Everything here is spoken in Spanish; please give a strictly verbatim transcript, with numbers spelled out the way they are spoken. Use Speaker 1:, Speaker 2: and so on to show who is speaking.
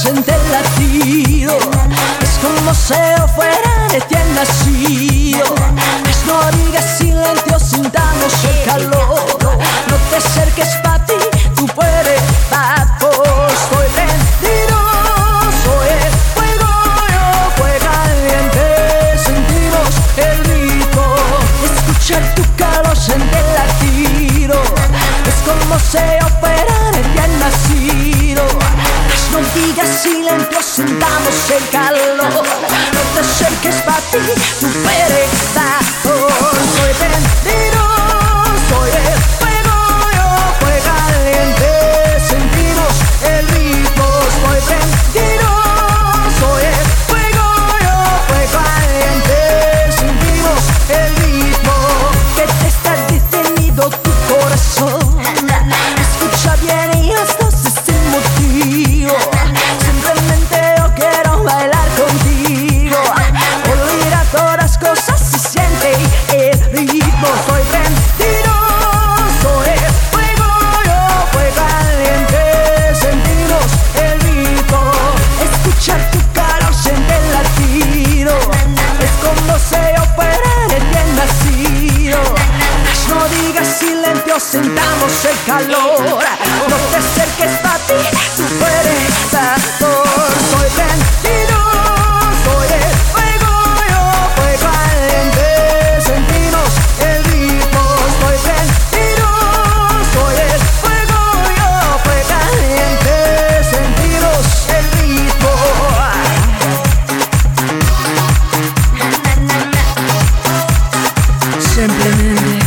Speaker 1: siente el latido, es como si yo fuera recién nacido. Pues no digas silencio, sintamos el calor. No te acerques pa' ti, tú puedes, vamos, estoy prendido. Soy el fuego, yo fuego caliente. Sentimos el ritmo, escuchar tu calor, siente el latido. Es como si yo fuera recién nacido. No digas silencio, sintamos el calor. No te acerques pa' ti, tú eres vapor. Soy prendido, soy el fuego, yo fuego caliente. Sentimos el ritmo, soy prendido, soy el fuego, yo fuego caliente. Sentimos el ritmo. ¿Qué te está diciendo tu corazón? Escucha bien y esto es sin motivo. Simplemente yo quiero bailar contigo. Olvida todas cosas, se siente el ritmo. Soy prendido, soy el fuego, yo fuego caliente. Sentimos el ritmo, escuchar tu calor, siente el latido. Es como si yo fuera recién nacido. No digas silencio, sentamos el calor. No te acerques pa' ti, tú puedes vapor. Soy prendido, soy el fuego, yo fuego caliente. Sentimos el ritmo, soy prendido, soy el fuego, yo fuego caliente. Sentimos el ritmo. Simplemente